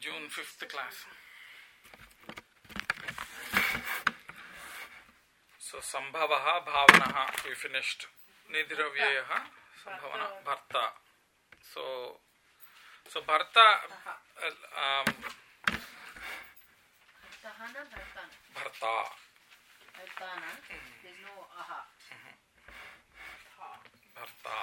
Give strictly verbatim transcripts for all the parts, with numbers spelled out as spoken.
June fifth class. So Sambhavaha Bhavanaha we finished. Nidiravyaha Sambhavana Bharta. So so Bharta uh, um, Bharta. There's no aha. Bharta.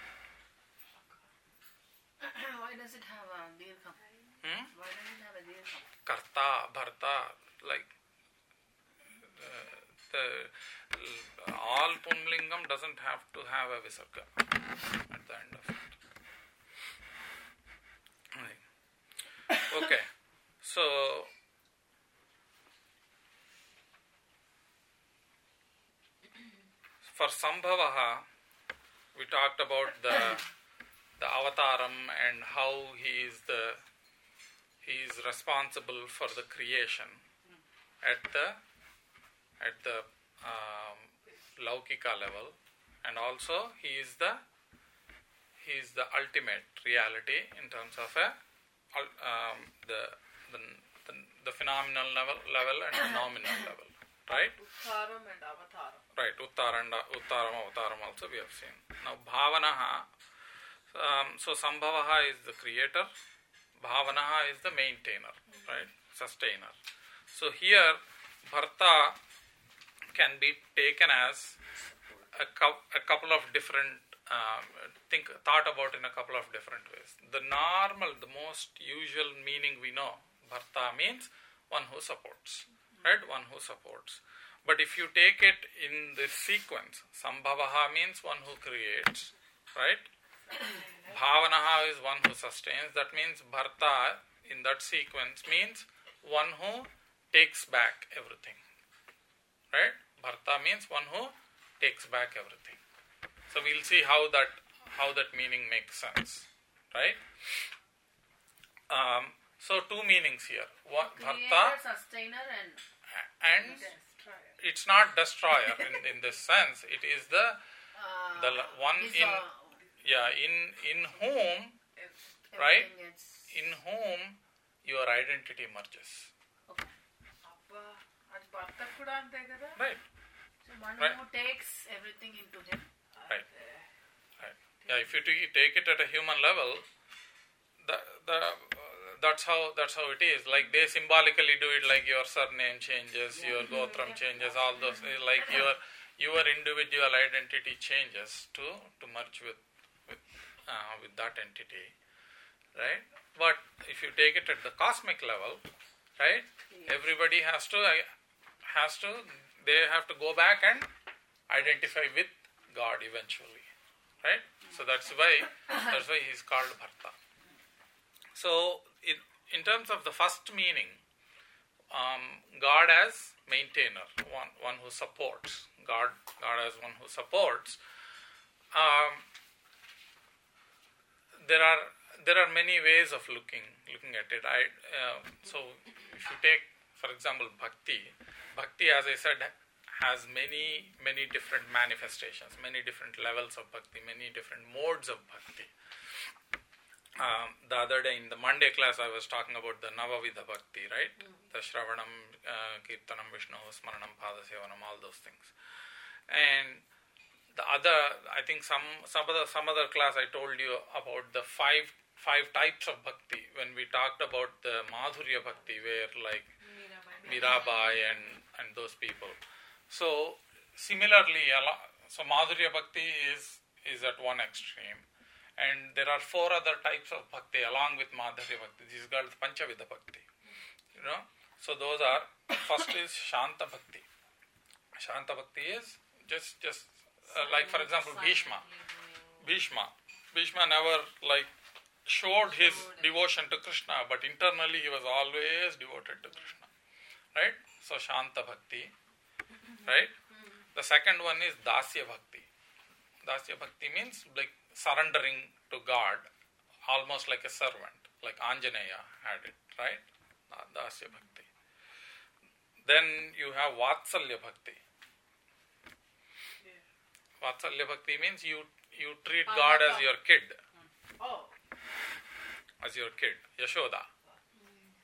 Why does it have a dirgham? Hmm? Why does it have a dirgham? Karta, Bharta, like uh, the all Pumlingam doesn't have to have a Visarga at the end of it. Right. Okay, so for Sambhavaha, we talked about the the avataram and how he is the he is responsible for the creation at the at the um, Laukika level, and also he is the he is the ultimate reality in terms of a um, the, the the the phenomenal level level and the nominal level, right? Uttaram and avataram. Right, Uttara and Uttaram, Avataram also we have seen. Now Bhavanaha, um, so Sambhavaha is the creator, Bhavanaha is the maintainer, mm-hmm. right, sustainer. So here Bharta can be taken as a, co- a couple of different, um, think thought about in a couple of different ways. The normal, the most usual meaning we know, Bharta means one who supports, mm-hmm. right, one who supports. But if you take it in this sequence, Sambhavaha means one who creates, right? Bhavanaha is one who sustains. That means Bharta in that sequence means one who takes back everything, right? Bharta means one who takes back everything. So we'll see how that how that meaning makes sense, right? Um, so two meanings here. One, Bharta, sustainer, and and it's not destroyer in, in this sense. It is the uh, the one in uh, yeah in in whom right in whom your identity merges. Okay. Right. So one right. who takes everything into him. Right. Right. Yeah. If you take it at a human level, the the. That's how that's how it is. Like they symbolically do it, like your surname changes, your gotram changes, all those, like your your individual identity changes to to merge with with uh, with that entity, right? But if you take it at the cosmic level, right, everybody has to has to they have to go back and identify with God eventually, right? So that's why that's why he's called Bharta. So, in, in terms of the first meaning, um, God as maintainer, one one who supports. God, God as one who supports. Um, there are there are many ways of looking looking at it. I uh, so if you take, for example, bhakti, bhakti, as I said, has many many different manifestations, many different levels of bhakti, many different modes of bhakti. Um, the other day in the Monday class, I was talking about the Navavidha Bhakti, right? Mm-hmm. The Shravanam, uh, Kirtanam, Vishnu, Smaranam, Padasevanam, all those things. And the other, I think some some other some other class I told you about the five five types of Bhakti when we talked about the Madhurya Bhakti, where like Mirabai and and those people. So similarly, so Madhurya Bhakti is is at one extreme. And there are four other types of bhakti along with Madhurya Bhakti. This is called Panchavidha Bhakti. You know? So those are, first is Shanta Bhakti. Shanta Bhakti is just, just uh, like for example, Bhishma. Bhishma. Bhishma never like showed his devotion to Krishna, but internally he was always devoted to Krishna. Right? So Shanta Bhakti. Right? The second one is Dasya Bhakti. Dasya Bhakti means like surrendering to God, almost like a servant, like Anjaneya had it, right? Dasya Bhakti. Then you have Vatsalya Bhakti. Yeah. Vatsalya Bhakti means you you treat God as your kid. Oh. As your kid, Yashoda.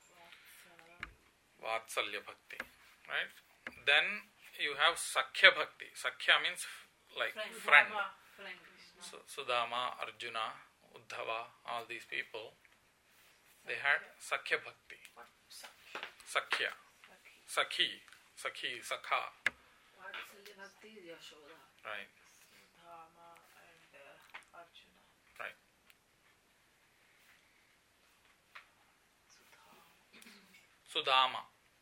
Vatsalya Bhakti, right? Then you have Sakhya Bhakti. Sakhya means like friend. Friend Krishna. So, Sudama, Arjuna, Uddhava, all these people, they had Sakhya Bhakti. Sakhya. Sakhi. Sakhi, Sakha. Vatsalya Bhakti is Yashoda. Right. Sudama and uh, Arjuna. Right. Sudama.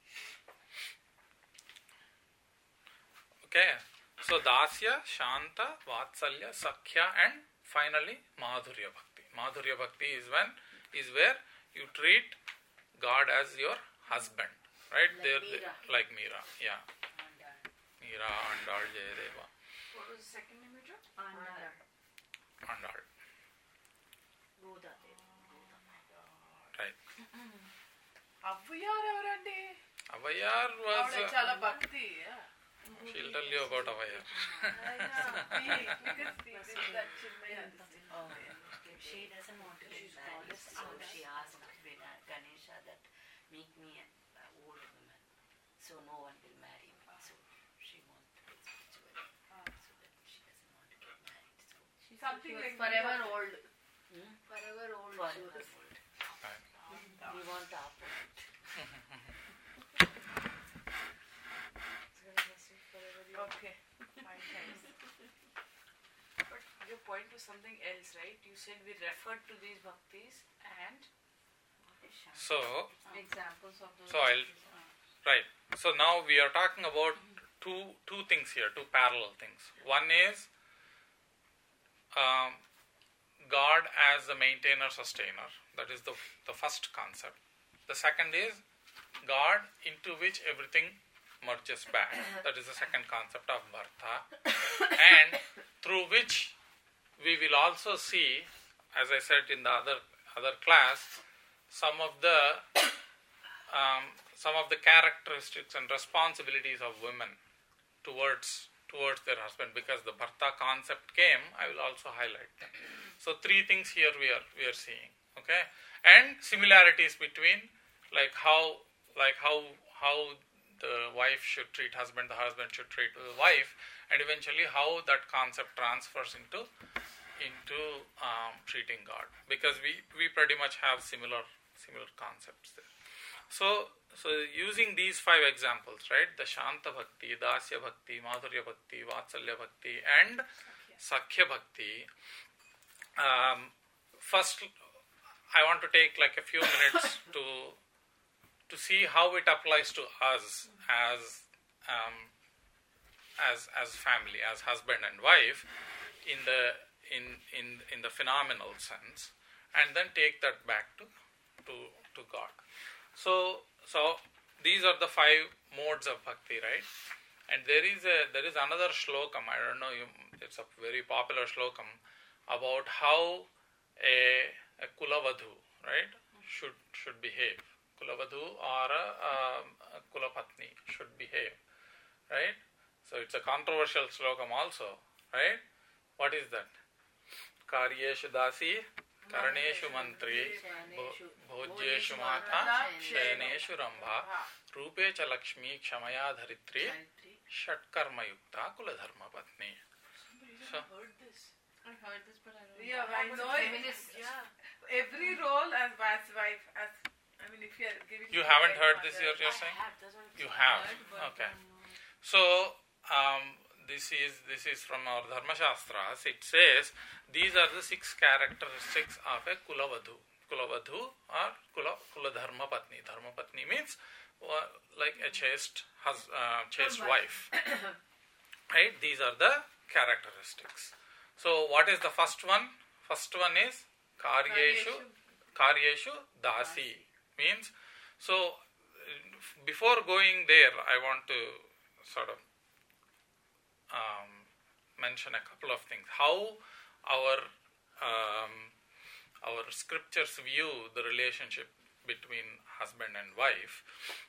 Okay. So Dasya, Shanta, Vatsalya, Sakhya, and finally Madhurya Bhakti. Madhurya Bhakti is when is where you treat God as your husband, right? Like They're, Meera. they- like Meera, yeah. Meera, Andal, Jayadeva, What was the second name you dropped? Andal. Andal, Goda Devi. right? Avvayar ఎవరండి? Avayar was, ఆవిడ uh, చాలా భక్తి. she'll tell you about Avayar. She doesn't want to get married, so she asked Ganesha that make me an old woman, so no one will marry me. So she wants to get spiritual, so that she doesn't want to get married. So Something She was like forever old. hmm? Forever old. forever she was. old. Right. We want the opposite. Okay, fine, thanks. But your point was something else, right? You said we referred to these bhaktis and So, Examples of those. So I'll- right. So now we are talking about two two things here, two parallel things. One is um, God as the maintainer, sustainer. That is the the first concept. The second is God into which everything merges back. That is the second concept of Bharta, and through which we will also see, as I said in the other other class, some of the um, some of the characteristics and responsibilities of women towards towards their husband, because the Bharta concept came. I will also highlight them. So three things here we are we are seeing, okay, and similarities between like how like how how the wife should treat husband, the husband should treat the wife, and eventually how that concept transfers into into um, treating God, because we we pretty much have similar similar concepts there. So, so using these five examples, right, the Shanta Bhakti, Dasya Bhakti, Madhurya Bhakti, Vatsalya Bhakti, and Sakhya Bhakti, um, first I want to take like a few minutes to to see how it applies to us as um, as as family, as husband and wife, in the in in in the phenomenal sense, and then take that back to to to God. So so these are the five modes of bhakti, right? And there is a there is another shlokam. I don't know. You, it's a very popular shlokam about how a, a kulavadhu, right, should should behave. Kulavadhu or a, um, a kulapatni should behave, right? So it's a controversial shlokam also, right? What is that? Karyeshu dasi, karaneshu mantri, bhojyeshu mata, shayaneshu rambha, rupe cha lakshmi, kshamaya dharitri, shatkarma yukta kuladharma patni. So, heard this. I heard this, but I don't Yeah, know. I know it. Feminist. Yeah. Every role as wife's wife, as I mean, if you are giving. you to haven't a heard mother- this, you're, you're I saying? have, that's what I'm You saying. have. heard, but, Okay. um, So, um, this is this is from our Dharma Shastras. It says these are the six characteristics of a Kulavadhu. Kulavadhu or Kula Kula Dharma Patni. Dharma Patni means uh, like a chaste hus- uh, chaste wife. Right? These are the characteristics. So, what is the first one? First one is Karyeshu Karyeshu Dasi, means. So, before going there, I want to sort of um, mention a couple of things. How our um, our scriptures view the relationship between husband and wife.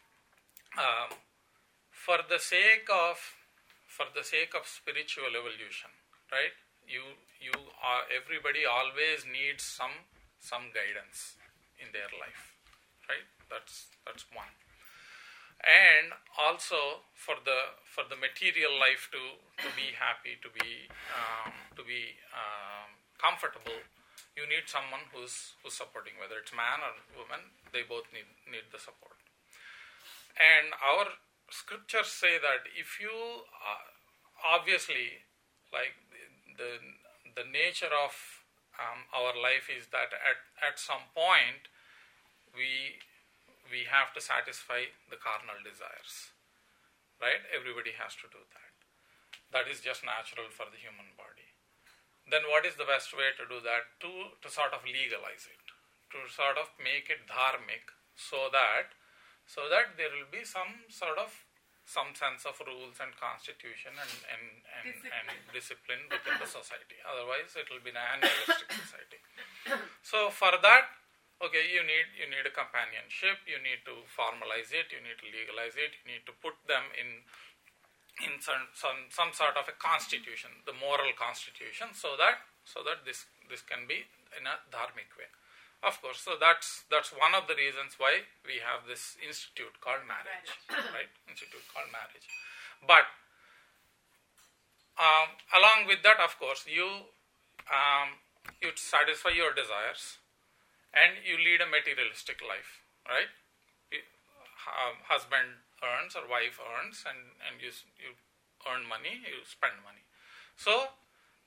Um, for the sake of for the sake of spiritual evolution, right? You you are everybody always needs some some guidance in their life, right? That's that's one. and also for the for the material life to, to be happy, to be um, to be um, comfortable, you need someone who's who's supporting, whether it's man or woman, they both need need the support. And our scriptures say that if you uh, obviously, like the the nature of um, our life is that at at some point we we have to satisfy the carnal desires, right? Everybody has to do that. That is just natural for the human body. Then what is the best way to do that? To, to sort of legalize it, to sort of make it dharmic, so that so that there will be some sort of some sense of rules and constitution and, and, and, discipline. and discipline within the society. Otherwise it will be an animalistic society. So for that, okay, you need you need a companionship, you need to formalize it, you need to legalize it, you need to put them in in some some, some sort of a constitution, the moral constitution, so that so that this this can be in a dharmic way. Of course, so that's that's one of the reasons why we have this institute called marriage, right? Institute called marriage. But um, along with that, of course, you um, you satisfy your desires. And you lead a materialistic life, right? You, um, husband earns or wife earns, and, and you you earn money, you spend money. So,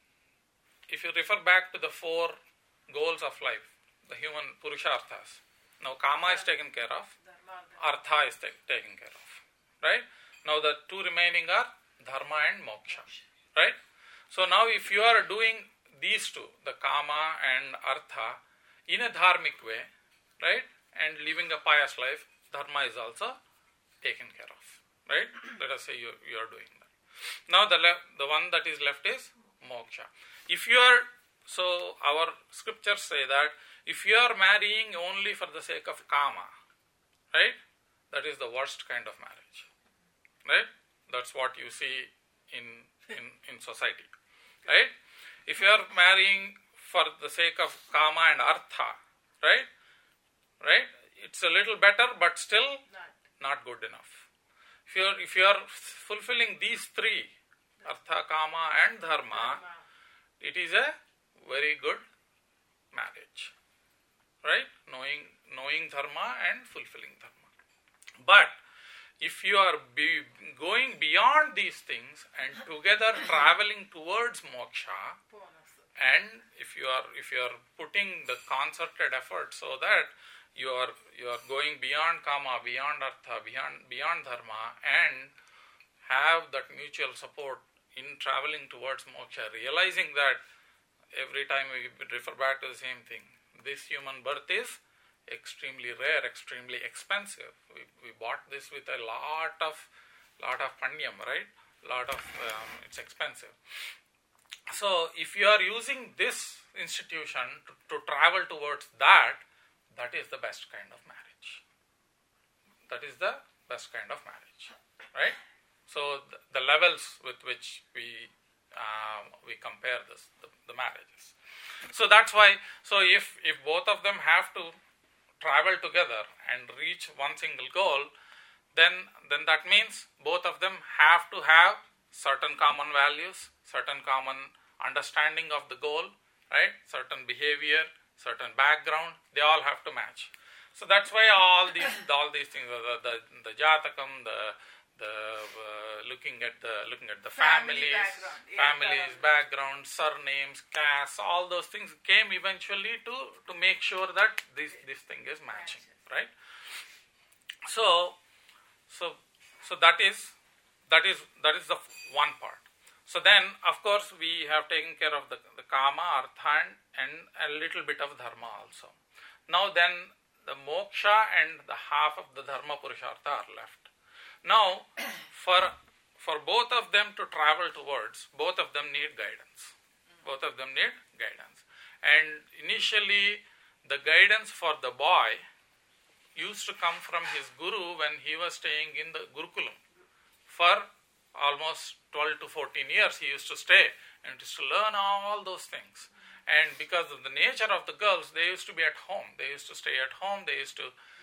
if you refer back to the four goals of life, the human purusharthas, now kama is taken care of, artha is ta- taken care of, right? Now the two remaining are dharma and moksha, right? So now if you are doing these two, the kama and artha, in a dharmic way, right, and living a pious life, dharma is also taken care of, right? Let us say you you are doing that. Now the le- the one that is left is moksha. If you are, so our scriptures say that if you are marrying only for the sake of kama, right, that is the worst kind of marriage, right? That's what you see in in, in society, right? If you are marrying for the sake of kama and artha, right? Right? It's a little better, but still Not. not good enough. If you are if you are fulfilling these three, artha, kama, and dharma, Dharma. it is a very good marriage, right? Knowing knowing dharma and fulfilling dharma. But if you are be going beyond these things and together traveling towards moksha, and if you are if you are putting the concerted effort so that you are you are going beyond kama, beyond artha, beyond beyond dharma, and have that mutual support in traveling towards moksha, realizing that every time we refer back to the same thing, this human birth is extremely rare, extremely expensive. We we bought this with a lot of lot of panyam, right? Lot of um, it's expensive. So, if you are using this institution to, to travel towards that, that is the best kind of marriage. That is the best kind of marriage, right? So, the, the levels with which we uh, we compare this, the, the marriages. So that's why. So if if both of them have to travel together and reach one single goal, then then that means both of them have to have certain common values, certain common understanding of the goal, right? Certain behavior, certain background, they all have to match. So that's why all these all these things, the the, the jatakam, the the uh, looking at the looking at the Family families, background, yeah, families, background, surnames, castes, all those things came eventually to to make sure that this this thing is matching, right? So so so that is that is that is the one part. So then, of course, we have taken care of the, the kama, artha, and, and a little bit of dharma also. Now then, the moksha and the half of the dharma purushartha are left. Now, for for both of them to travel towards, both of them need guidance. Both of them need guidance. And initially, the guidance for the boy used to come from his guru when he was staying in the Gurukulam. For almost twelve to fourteen years he used to stay and used to learn all those things. And because of the nature of the girls, they used to be at home. They used to stay at home. They used to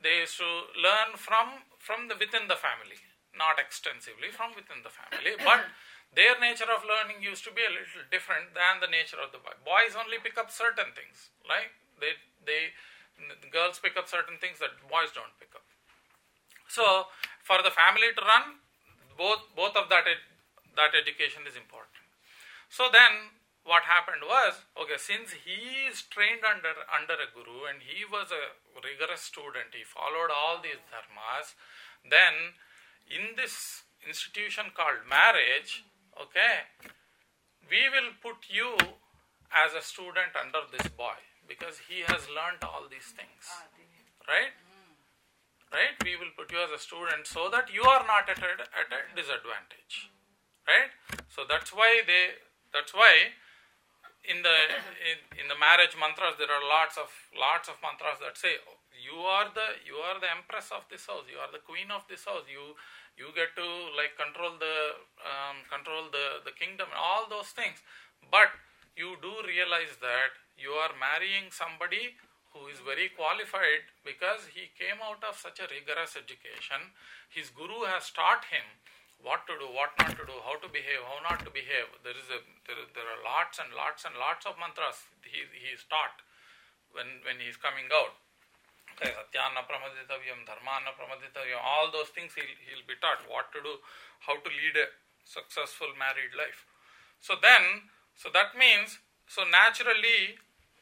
they used to learn from from the within the family, not extensively from within the family, but their nature of learning used to be a little different than the nature of the boy. Boys only pick up certain things, like they they the girls pick up certain things that boys don't pick up. So for the family to run, both both of that ed, that education is important. So then what happened was, okay, since he is trained under under a guru and he was a rigorous student, he followed all these dharmas, then in this institution called marriage, okay, we will put you as a student under this boy because he has learnt all these things, right? Right? We will put you as a student so that you are not at a, at a disadvantage, right? So that's why they, that's why in the in, in the marriage mantras there are lots of lots of mantras that say you are the you are the empress of this house, you are the queen of this house, you you get to like control the um, control the the kingdom, all those things. But you do realize that you are marrying somebody who is very qualified because he came out of such a rigorous education. His guru has taught him what to do, what not to do, how to behave, how not to behave. There is a there, there are lots and lots and lots of mantras he he is taught when when he is coming out. Okay, Satyana pramaditavyam, Dharmana pramaditavyam, all those things he'll he'll be taught what to do, how to lead a successful married life. So then, so that means, so naturally,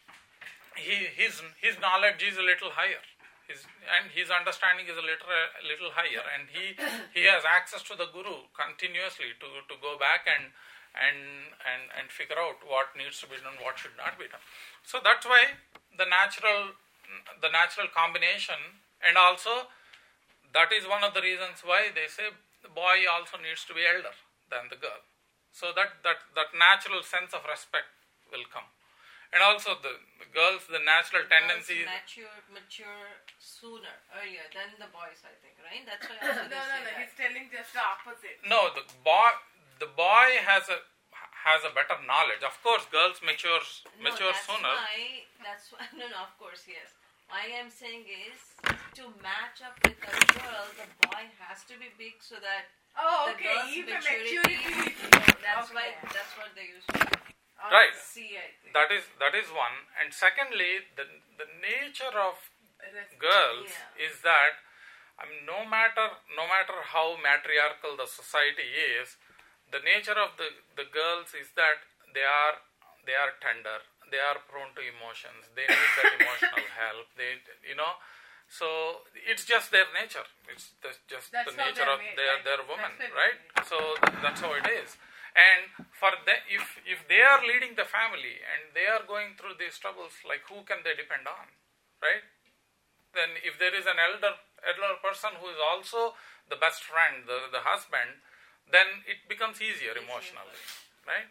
he his his knowledge is a little higher. His, and his understanding is a little a little higher, and he he has access to the guru continuously to, to go back and and and and figure out what needs to be done, what should not be done. So that's why the natural the natural combination, and also that is one of the reasons why they say the boy also needs to be elder than the girl. So that that that natural sense of respect will come. And also the, the girls, the natural tendency is mature, mature sooner, earlier than the boys, I think, right? That's why also No, they no, say no. that. He's telling just the opposite. no the boy the boy has a has a better knowledge. Of course, girls mature No, mature that's sooner. why, that's why, no, no, of course, yes. Why I'm saying is, to match up with a girl, the boy has to be big so that Oh, the okay. girl's Even maturity, maturity. that's why, Okay. that's what they use to do. Right. See, I think. That is that is one. And secondly, the the nature of Respect. girls Yeah. is that I mean, no matter no matter how matriarchal the society is, the nature of the, the girls is that they are they are tender, they are prone to emotions, they need that emotional help. They you know, so it's just their nature. It's the, just That's the how nature they're of made, their right? their woman, That's right? what So that's how it is. And for the, if if they are leading the family and they are going through these troubles, like who can they depend on, right? Then if there is an elder elder person who is also the best friend, the, the husband, then it becomes easier emotionally, right?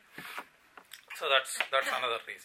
So that's that's another reason.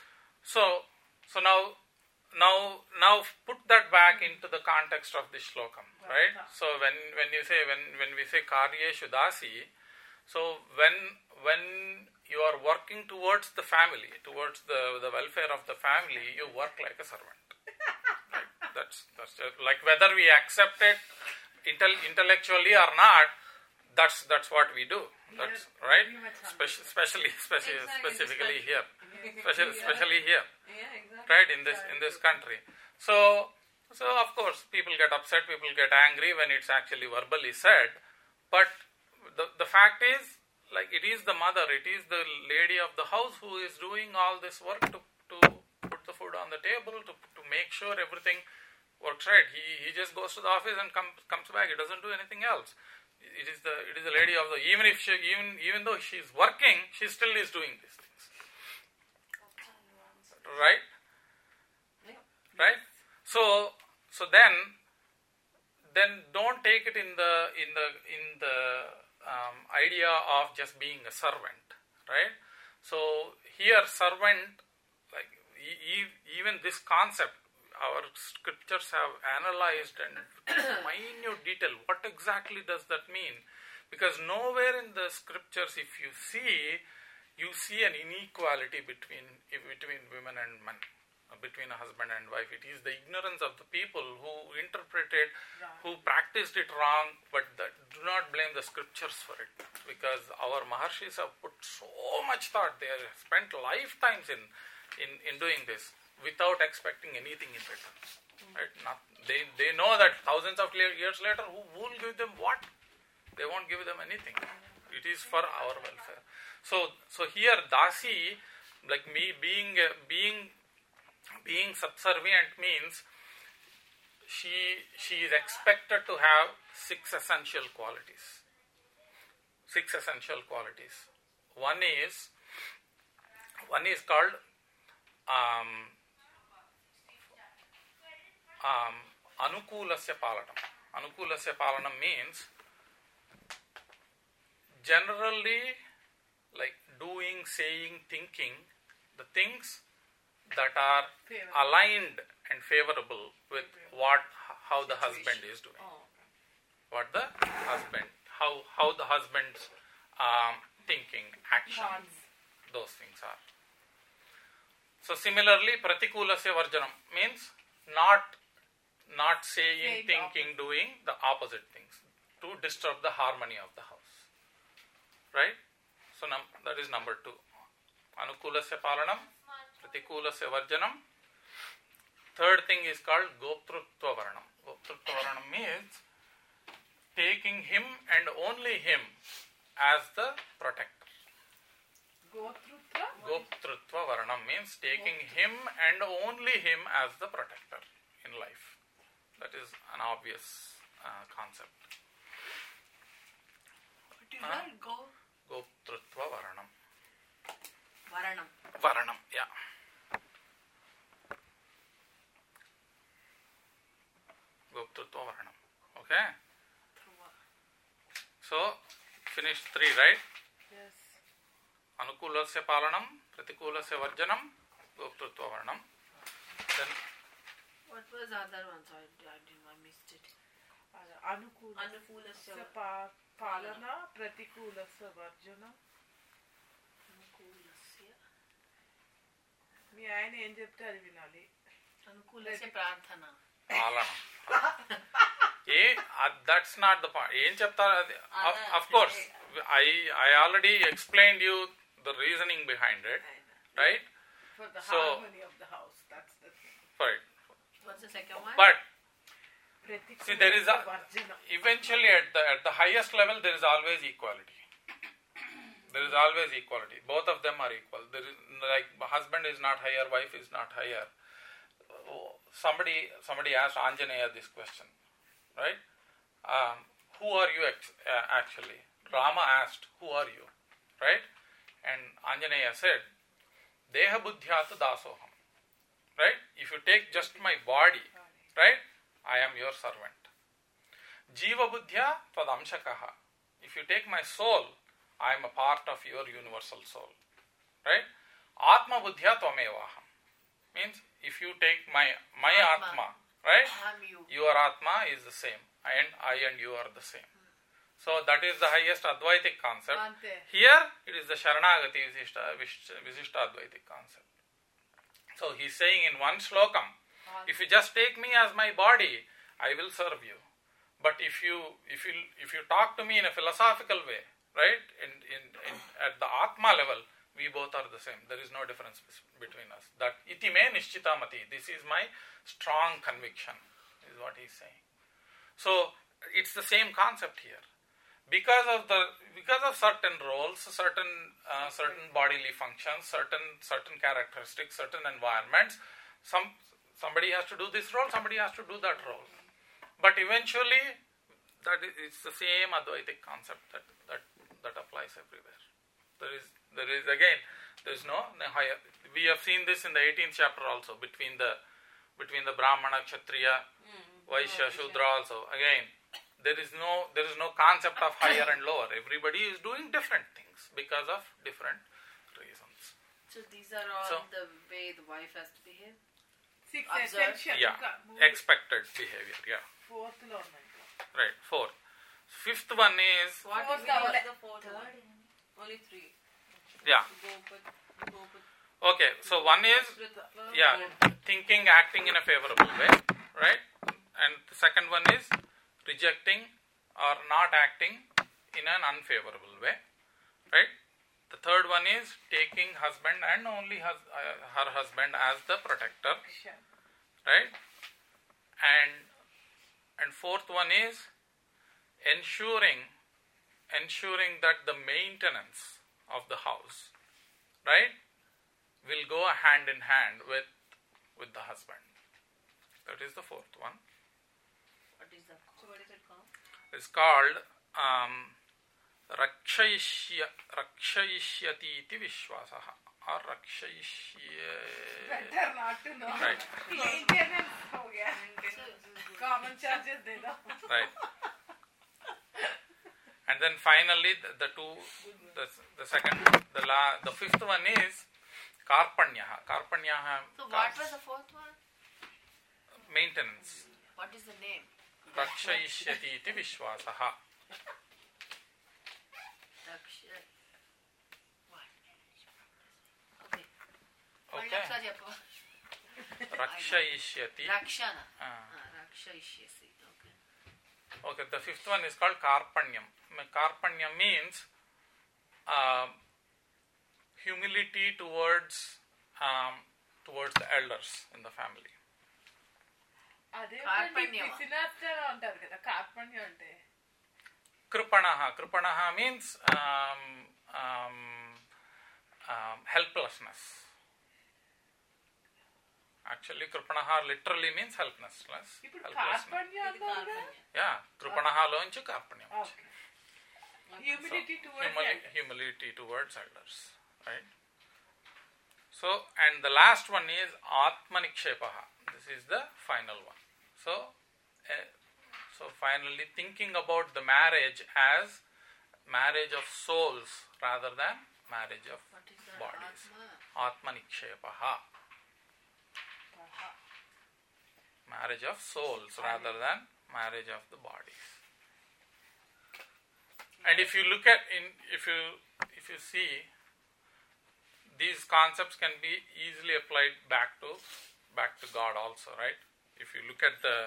So so now now now put that back into the context of this shlokam, right? So when when you say when when we say karyeshu dasi, so when when you are working towards the family, towards the, the welfare of the family, you work like a servant. Right? That's that's just, like whether we accept it intel, intellectually or not, that's that's what we do. That's Yeah, right. very much Especially especially especially, Exactly, specifically this here, country. especially Yeah. especially here, Yeah, exactly. right? In this in this country. So so of course people get upset, people get angry when it's actually verbally said, but the the fact is, like, it is the mother, it is the lady of the house who is doing all this work to to put the food on the table, to to make sure everything works right. He he just goes to the office and comes comes back. He doesn't do anything else. It is the it is the lady of the, even if she even even though she is working, she still is doing these things, right? Yeah. Right. So so then then don't take it in the in the in the um, idea of just being a servant, right? So here servant, like e- e- even this concept, our scriptures have analyzed and minute detail. What exactly does that mean? Because nowhere in the scriptures, if you see, you see an inequality between between women and men. between a husband and wife. It is the ignorance of the people who interpreted, Right. who practiced it wrong, but that, do not blame the scriptures for it, because our Maharshis have put so much thought. They have spent lifetimes in, in, in doing this without expecting anything in return. Right? Not, they, they know that thousands of le- years later, who will give them what? They won't give them anything. It is for our welfare. So, so here Dasi, like me being uh, being being subservient means she she is expected to have six essential qualities. Six essential qualities. One is one is called um, um, anukulasya palanam. Anukulasya palanam means generally, like doing, saying, thinking, the things that are Favorable. aligned and favorable with what, how the husband is doing. Oh, What the husband, how how the husband's um, thinking, action, those things are. So similarly, pratikulasya varjanam means not not saying, Saying the thinking, doing the opposite things to disturb the harmony of the house. Right? So num- that is number two. Anukulasya palanam, pratikulasya varjanam. Third thing is called goptrutva varanam. Goptrutva varanam means taking him and only him as the protector. Gotrutva? Goptrutva varanam means taking him and only him as the protector in life. That is an obvious uh, concept. What is Huh? that? Go Goptrutva varanam. Varanam. Varanam, yeah. Goptrutva varanam. Okay? So, finished three, right? Yes. Anukulasya palanam, pratikulasya varjanam, goptrutva varanam. Then, What was the other one? Sorry, I didn't. I missed it. Anukula Anukulasya pa palana, pratikulasya varjana. Anukulasya. మీ ఆయన ఏం చెప్తే అది వినాలి. Anukulasya prarthana. palanam. ఏ that's not the point. ఏం చెప్తారు అది? Of course, I I already explained you the reasoning behind it, right? For the So- harmony of the house. That's the thing. Right. What's the second one? But Pratikulasya see, there is a varjana. eventually at the at the highest level there is always equality. There is always equality. Both of them are equal. There is like husband is not higher, wife is not higher. Somebody somebody asked Anjaneya this question, right? Um, who are you ex- uh, actually? Rama asked, who are you? Right? And Anjaneya said, Deha buddhyata dasoham. Right? If you take just my body, right? I am your servant. Jiva buddhya tadamshakaha. If you take my soul, I am a part of your universal soul. Right? Atma buddhya tvamevaham. Means if you take my my Atma. atma, right? I am you. Your atma is the same, and I and you are the same. So that is the highest Advaitic concept. Ante. Here it is the Sharanagati Visishta, Vish- Visishta Advaitic concept. So he is saying in one slokam, if you just take me as my body, I will serve you. But if you if you if you talk to me in a philosophical way, right, in, in, in at the Atma level, we both are the same. There is no difference between us. That iti me nishchitamati. This is my strong conviction, is what he is saying. So it's the same concept here. Because of the because of certain roles, certain uh, certain bodily functions, certain certain characteristics, certain environments, some somebody has to do this role, somebody has to do that role. But eventually, that is it's the same Advaitic concept that that that applies everywhere. There is there is again there is no, no higher. We have seen this in the eighteenth chapter also between the between the Brahmana, Kshatriya, Vaishya, Shudra also. Again, there is no there is no concept of higher and lower. Everybody is doing different things because of different reasons. So these are all So- the way the wife has to behave. Six Observe. essential. Yeah, ఇంకా మూడు. expected behavior. Yeah, Fourth లో ఉన్నాయి. right. Fourth. Fifth one is What Fourth is was the the fourth one. Only three. yeah. Gopat, Gopat. Okay, so one is, yeah, thinking, acting in a favorable way, right? And the second one is rejecting or not acting in an unfavorable way, right? The third one is taking husband and only hus- uh, her husband as the protector, right? And and fourth one is ensuring ensuring that the maintenance of the house, right, will go hand in hand with with the husband. That is the fourth one. What is that So called? what is it called? It's called um, rakshayishya rakshayishyati iti vishwasaha or rakshayishya. Better not to know. Right. Maintenance हो गया. Common charges दे दो. Right. And then finally, the, the two, the, the second, the la, the fifth one is karpanyaha. Karpanyaha. So what was the fourth one? Maintenance. What is the name? Rakshayishyati iti vishwasaha. Raksha. What? Okay. Okay. Raksha చెప్పు. Rakshayishyati. Rakshana. Ah. Ah, Rakshayishyasi. Okay. Okay, the fifth one is called karpanyam. Karpanyam means uh, humility towards um, towards the elders in the family. అదే కార్పణ్యమా? పిసినాస్తేనే ఉంటారు కదా కార్పణ్యం అంటే. Kripanaha. Kripanaha means um, um, um, helplessness. Actually, Kripanaha literally means helplessness. ఇప్పుడు helplessness. కార్పణ్యం ఇది అన్నారు కదా. కార్పణ్యం. Yeah, Kripanaha లోంచి కార్పణ్యం. Okay. Humility So, towards humili- elders. humility towards elders, right? So, and the last one is Atmanikshepaha. This is the final one. So, uh, so finally thinking about the marriage as marriage of souls rather than marriage of What is the bodies. Atma? Atmanikshepaha. Marriage of souls rather than marriage of the bodies. And if you look at in if you if you see, these concepts can be easily applied back to back to God also, right? If you look at the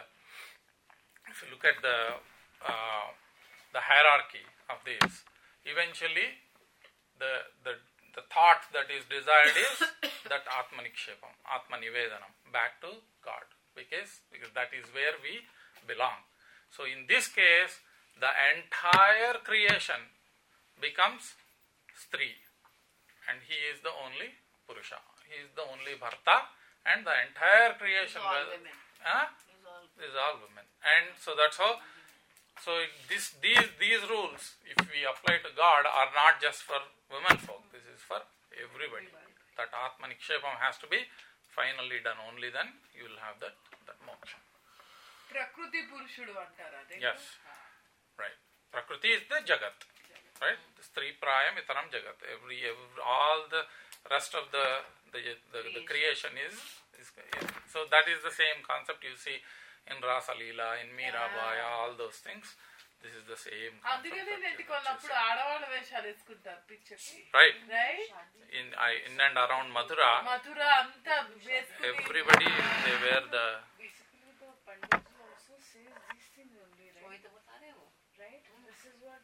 if you look at the uh, the hierarchy of these, eventually the the the thought that is desired is that Atmanikshepam, Atmanivedanam, back to God, because because that is where we belong. So in this case, the entire creation becomes Stri, and he is the only Purusha. He is the only Bharta, and the entire creation It's all was- women. Huh? It's all is all women. And so that's how. So this these these rules, if we apply to God, are not just for women folk. This is for everybody. That Atmanikshepam has to be finally done. Only then you will have that that moksha. ప్రకృతి పురుషుడు అంటారు అదే. Yes. Right. Prakriti is the Jagat. Right? The Stri Prayam Itaram Jagat. Every, every all the rest of the the the, the creation is, is so that is the same concept you see in Rasa Leela, in Mirabai, all those things. This is the same concept. అందుకనే that you- నెట్టి that you కొన్నప్పుడు see. ఆడవాళ్ళ వేషాలు వేసుకుంటారు picture కి. Right. Right. In I, in and around Mathura, Mathura అంతా వేసుకుని everybody they wear the basically the Pandit also says these things only, right? वही तो बता रहे हो. Right? This is what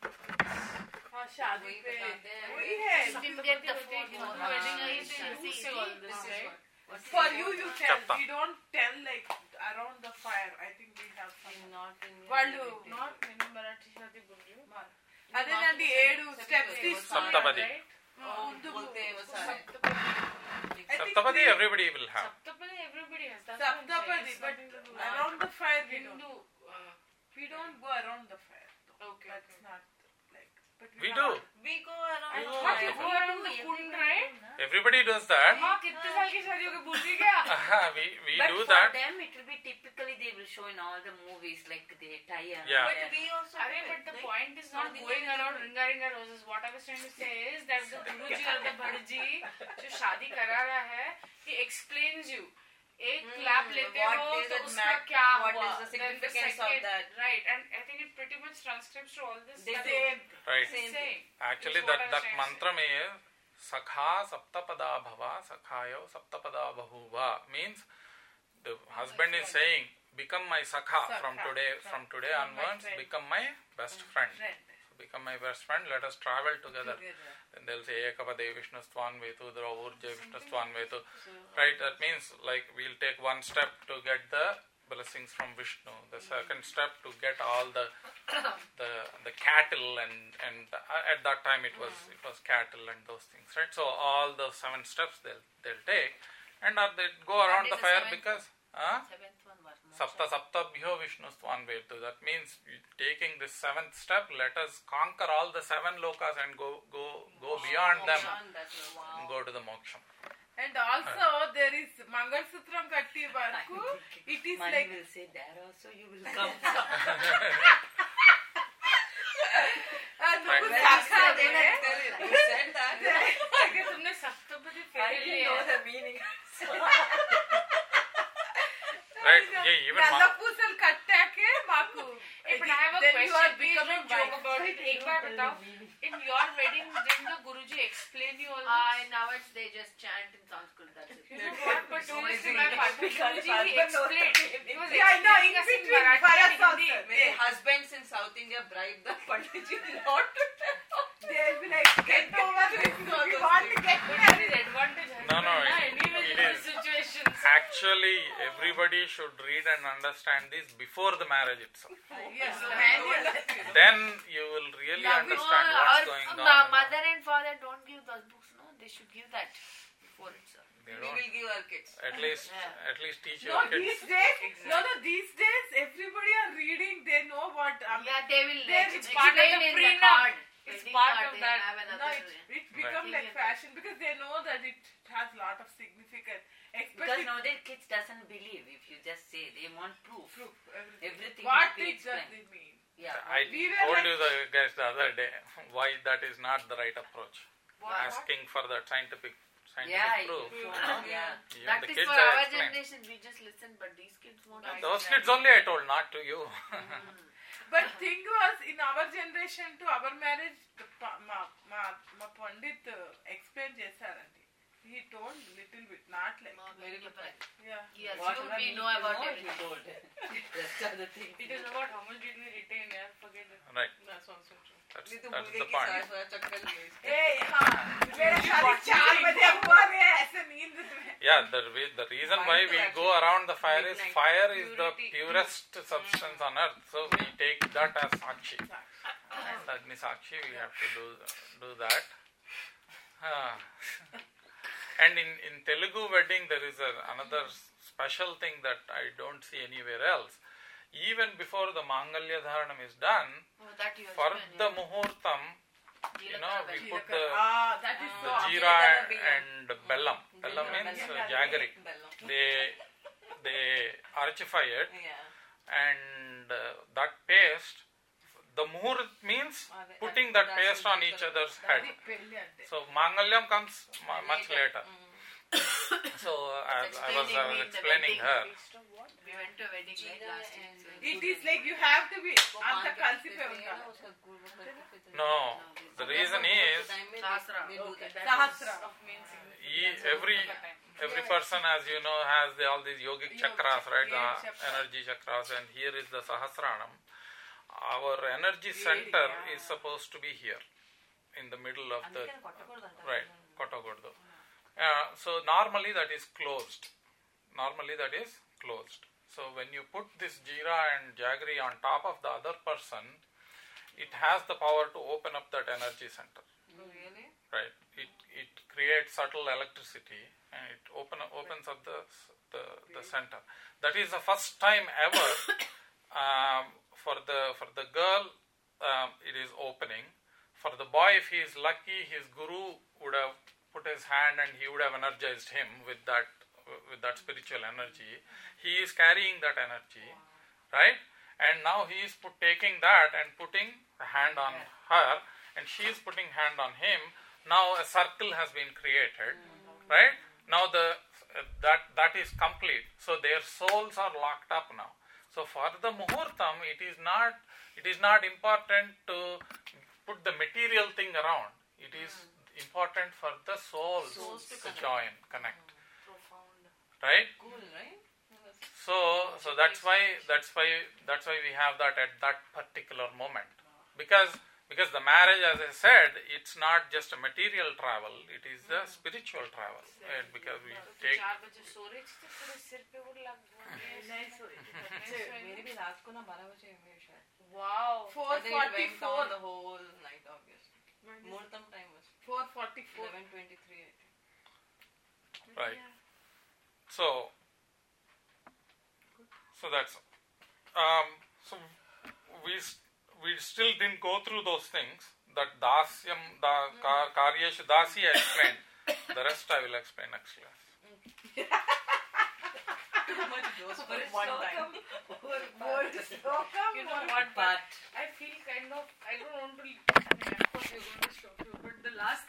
हाँ शादी वही पे बताते हैं। वही है. Didn't get the phone. हाँ, Wedding हाँ, is हाँ, see, see all this, this is right? what- what For is you, it? you tell. Chapta. We don't tell like around the fire. I think we have some. Not in వాళ్ళు not not many Marathi shadi గుండ్రు. అదేనండి ఏడు steps తీసుకున్నారు. Saptapadi. right? ముందు बोलते हैं वो सारे। I think Saptapadi we- everybody will have. Saptapadi everybody has. That's what I'm saying. Saptapadi, It's but nothing to do with around the fire we Hindu. don't. Uh, We don't go around the fire. though. Okay, That's okay. not like. But We have- do. We go around. We the go fire. around the go around the kund, right? Everybody does that. हाँ कितने साल की शादी हो गई भूल गई क्या? we we But do for that. them, it will be typically they will show in all the movies like they tie a Yeah. But we also. अरे do but it, the right? point is For not the going ladies around only. ringa ringa roses. What I was trying to say is that the Guruji or the Bharji जो शादी करा रहा है, he explains you. एक Hmm, clap लेते what हो is तो it उसका mat- क्या what हुआ? is the Then significance of second- that? Right, and I think it pretty much transcribes to all this. They that say Same. Right. it's Same saying. Actually, Is what that I was that trying to say. mantram is Sakha saptapada bhava, sakhayo saptapada bahuva means the husband is saying, become my sakha, Sakha, from today, from today From my onwards, friend. become my best friend. Friend. Become my best friend, let us travel together. Together. Then they'll say Ekapade Vishnustvan Vetu, Draurja Vishnustvan Vetu. Right, that means like we'll take one step to get the blessings from Vishnu, the second step to get all the the the cattle and and uh, at that time it was it was cattle and those things, right? So all the seven steps they'll they'll take and uh, they go around What the is the fire seventh because huh? Seventh one was Sapta Saptabhyo Vishnustvan Vetu. That means taking this seventh step, let us conquer all the seven lokas and go go go beyond them Beyond that, wow. and go to the moksha. And also there is Mangal Sutram Katti Varku. It is Mani like will say, there also you will come. uh, no, Right. Sakha Then hai. I tell you, you said that. अगर तुमने saptapadi I fail didn't लिया know the meaning. Right? Yeah, even Nalla Ma- पूसल कट्टाके Maku. Hey, but I have a Then you are question. Please becoming don't joke wife. about it. एक बार बताओ. In your wedding, didn't the Guruji explain you all this? I now it's they just chant in Sanskrit. That's it. You know what? But So don't easy. listen, my husband, Because Guruji, he husband knows explained. He was Yeah, I know, explaining in us in between Marathi Bharat and Hindi. also. The husbands in South India bribe the Panditji not to tell. They'll be like, get over this. All We those want to things. get But married. there is advantage. No, no, husband, it- na, anyway, it in those is. situations. actually everybody should read and understand this before the marriage itself. Yes, No, manual. Then you will really Yeah, we- understand No, what's our going ma- on. in the- mother and father don't give those books, no? They should give that before itself. They We don't. will give our kids. At least, Yeah. at least teach No, your these kids. days, no, no, these days, everybody are reading. They know what. Um, Yeah, they will They- like, it's explain part of the in the prenup. card. It's Wedding part card, of they that. have No, another. it, it become Right. like fashion because they know that it has lot of significance. Because Especially nowadays kids doesn't believe if you just say they want proof. proof, everything. Everything What will be it does explained. it mean? Yeah. I We were told like- you the guys the other day why that is not the right approach. What? Asking for that scientific scientific Yeah, proof. you- you know? yeah. Even That the is kids for are our explained. generation. We just listen, but these kids won't. Right. Those understand. kids only I told, not to you. But thing was, in our generation to our marriage, the pa- ma ma ma Pandit uh, explained చేశారండి. He told little bit, not like Very good point. yeah. Yes, Whatever you, we need know to about know, everything. he told. Rest of the things. It is about how much did we retain, yeah? Forget it. Right. That's also true. That's, नहीं तो that's मुर्गे the की point. सास वाला चक्कर नहीं है इसका। Hey, हाँ, मेरा शादी चार बजे हुआ है ऐसे नींद में. Yeah, the, re- the reason Fire why to we actually go around the fire is midnight. fire is the Purity. purest substance on earth. So we take that as Sakshi. As Agni Sakshi, we have to do do that. Ah. And in, in Telugu wedding, there is a, another special thing that I don't see anywhere else. Even before the Mangalya Dharanam is done, Oh, that you for explained, the yeah. Muhurtam, you know, we put the Ah, that is so. Ah. jeera Jeera and bellam. Bellam Jeera, means uh, bellam. jaggery. Bellam. They they archify it, Yeah. and uh, that paste, the muhurt means Ah, the- putting that that's paste the on paste each of- other's That head. is పెళ్లి అంటే. So Mangalyam comes mu- much later. Mm. So as I was, I Explaining was me in the explaining wedding. her. We went to a wedding like Jeera last week. and- so It is like you have to be అంత కలిసిపోయి ना ఉండాలి. उसका गुड़ वगैरह No, the reason is time में Sahasra. they do Okay, that. that is- Of main e- every every person, as you know, has the, all these yogic Yogic chakras, right? yeah, The chakras. energy chakras, and here is the Sahasranam. Our energy Really, center yeah. is supposed to be here, in the middle of the అందుకని కొట్టకూడదంట. right, Kotagurdu. Uh, so normally that is closed. Normally that is closed. So when you put this jeera and jaggery on top of the other person, it has the power to open up that energy center. Oh, really? Right. It it creates subtle electricity and it open opens up the the, the center. That is the first time ever um, for the for the girl um, it is opening. For the boy, if he is lucky, his guru would have put his hand and he would have energized him with that with that spiritual energy. He is carrying that energy, right? And now he is put, taking that and putting the hand on her, and she is putting hand on him. Now a circle has been created, right? Now the uh, that that is complete. So their souls are locked up now. So for the muhurtam, it is not it is not important to put the material thing around. It is important for the souls, Souls to to connect. join, connect, Profound. right? Cool, right? So, so that's why that's why that's why we have that at that particular moment, because because the marriage, as I said, it's not just a material travel; it is a spiritual travel, right? Because we तो take. चार बजे सो रही थी तो पूरे सिर पे वो लग नहीं सोई मेरी भी रात को ना बारह बजे हुई शायद. Wow four And then it went forty-four on the whole night, obviously. Muhurtam time was four forty-four eleven twenty-three, I think. Right. So, so that's um, so we s- we still didn't go through those things. That dasyam, the kar, karyeshu dasi I explained. The rest I will explain next class. Too much dose for More one slokam, time. more slokam, You know more what, but But I feel kind of, I don't want to, of course you're going to stop you, but the last